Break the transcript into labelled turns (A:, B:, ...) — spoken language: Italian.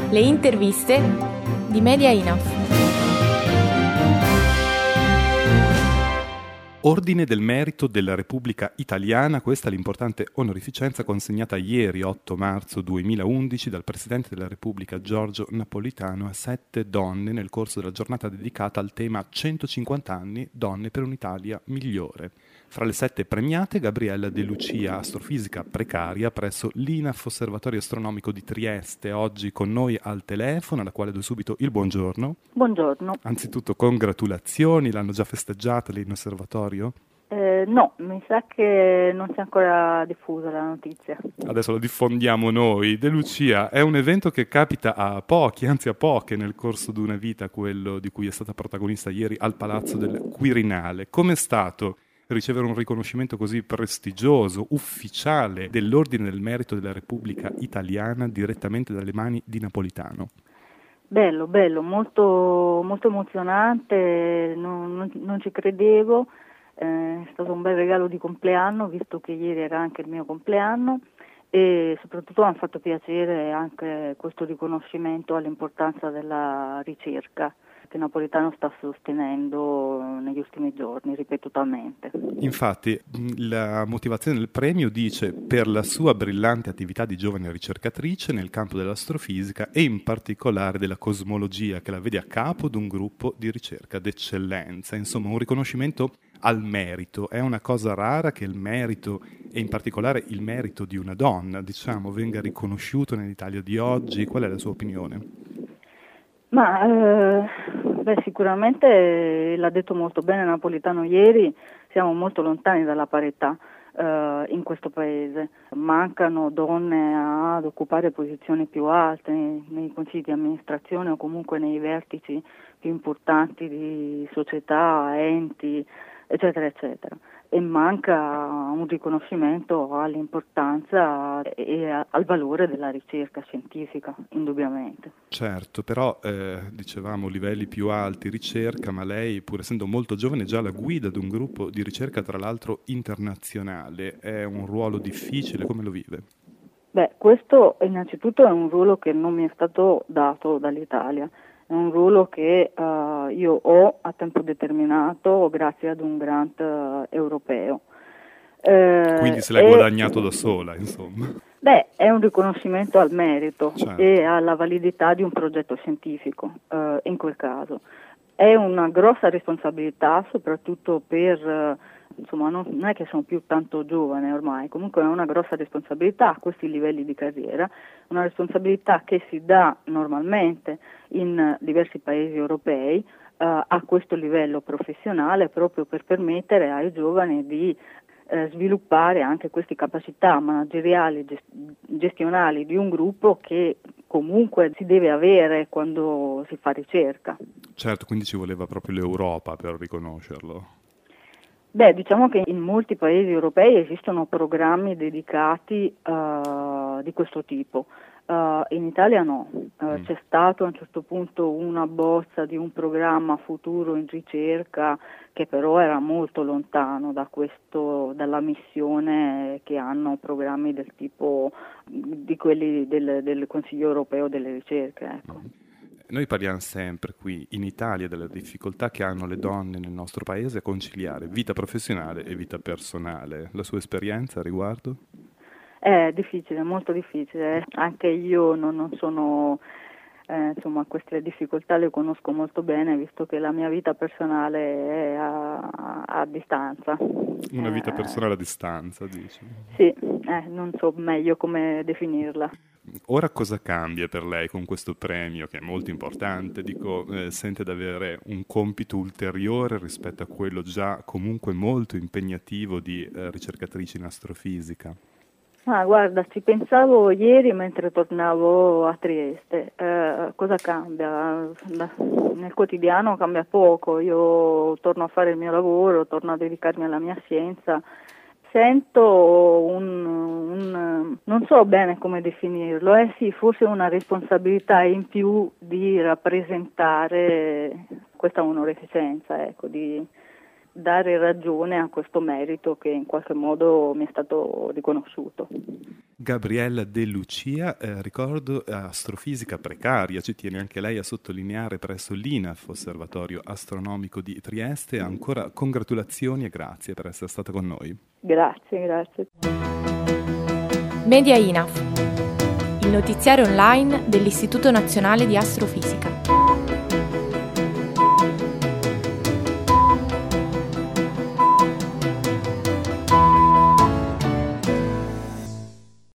A: Le interviste di Media Enough.
B: Ordine del Merito della Repubblica Italiana, questa è l'importante onorificenza consegnata ieri 8 marzo 2011 dal Presidente della Repubblica Giorgio Napolitano a 7 donne nel corso della giornata dedicata al tema 150 anni, donne per un'Italia migliore. Fra le 7 premiate, Gabriella De Lucia, astrofisica precaria presso l'INAF Osservatorio Astronomico di Trieste, oggi con noi al telefono, alla quale do subito il buongiorno.
C: Buongiorno.
B: Anzitutto congratulazioni, l'hanno già festeggiata lì in osservatorio?
C: No, mi sa che non si è ancora diffusa la notizia.
B: Adesso lo diffondiamo noi. De Lucia, è un evento che capita a pochi, anzi a poche nel corso di una vita, quello di cui è stata protagonista ieri al Palazzo del Quirinale. Com'è stato ricevere un riconoscimento così prestigioso, ufficiale, dell'Ordine del Merito della Repubblica Italiana direttamente dalle mani di Napolitano?
C: Bello, molto emozionante, non ci credevo, è stato un bel regalo di compleanno, visto che ieri era anche il mio compleanno, e soprattutto mi ha fatto piacere anche questo riconoscimento all'importanza della ricerca che Napolitano sta sostenendo negli ultimi giorni, ripetutamente.
B: Infatti, la motivazione del premio dice per la sua brillante attività di giovane ricercatrice nel campo dell'astrofisica e in particolare della cosmologia, che la vede a capo di un gruppo di ricerca d'eccellenza. Insomma, un riconoscimento al merito. È una cosa rara che il merito, e in particolare il merito di una donna, diciamo, venga riconosciuto nell'Italia di oggi. Qual è la sua opinione?
C: Sicuramente l'ha detto molto bene Napolitano ieri, siamo molto lontani dalla parità in questo paese. Mancano donne ad occupare posizioni più alte nei consigli di amministrazione o comunque nei vertici più importanti di società, enti, eccetera, eccetera. E manca un riconoscimento all'importanza e al valore della ricerca scientifica, indubbiamente.
B: Certo, però dicevamo livelli più alti, ricerca, ma lei, pur essendo molto giovane, è già la guida di un gruppo di ricerca, tra l'altro internazionale. È un ruolo difficile, come lo vive?
C: Questo innanzitutto è un ruolo che non mi è stato dato dall'Italia. È un ruolo che io ho a tempo determinato grazie ad un grant europeo.
B: Quindi se l'hai guadagnato da sola, insomma.
C: È un riconoscimento al merito,
B: certo,
C: e alla validità di un progetto scientifico, in quel caso. È una grossa responsabilità, soprattutto per... Insomma, non è che sono più tanto giovane ormai, comunque è una grossa responsabilità a questi livelli di carriera, una responsabilità che si dà normalmente in diversi paesi europei a questo livello professionale, proprio per permettere ai giovani di sviluppare anche queste capacità manageriali, gestionali di un gruppo che comunque si deve avere quando si fa ricerca.
B: Certo, quindi ci voleva proprio l'Europa per riconoscerlo.
C: Diciamo che in molti paesi europei esistono programmi dedicati di questo tipo. In Italia no. C'è stato a un certo punto una bozza di un programma futuro in ricerca che però era molto lontano dalla missione che hanno programmi del tipo di quelli del Consiglio europeo delle ricerche. Ecco.
B: Noi parliamo sempre qui in Italia delle difficoltà che hanno le donne nel nostro paese a conciliare vita professionale e vita personale. La sua esperienza a riguardo?
C: È difficile, molto difficile. Anche io non sono, queste difficoltà le conosco molto bene, visto che la mia vita personale è a distanza.
B: Una vita personale a distanza, dici?
C: Sì, non so meglio come definirla.
B: Ora cosa cambia per lei con questo premio, che è molto importante? Sente di avere un compito ulteriore rispetto a quello già comunque molto impegnativo di ricercatrice in astrofisica?
C: Guarda, ci pensavo ieri mentre tornavo a Trieste. Cosa cambia? Nel quotidiano cambia poco, io torno a fare il mio lavoro, torno a dedicarmi alla mia scienza. Sento non so bene come definirlo, sì, forse una responsabilità in più di rappresentare questa onorificenza, ecco, di dare ragione a questo merito che in qualche modo mi è stato riconosciuto.
B: Gabriella De Lucia, ricordo astrofisica precaria, ci tiene anche lei a sottolineare presso l'INAF, Osservatorio Astronomico di Trieste. Ancora congratulazioni e grazie per essere stata con noi.
C: Grazie.
A: Media INAF, il notiziario online dell'Istituto Nazionale di Astrofisica.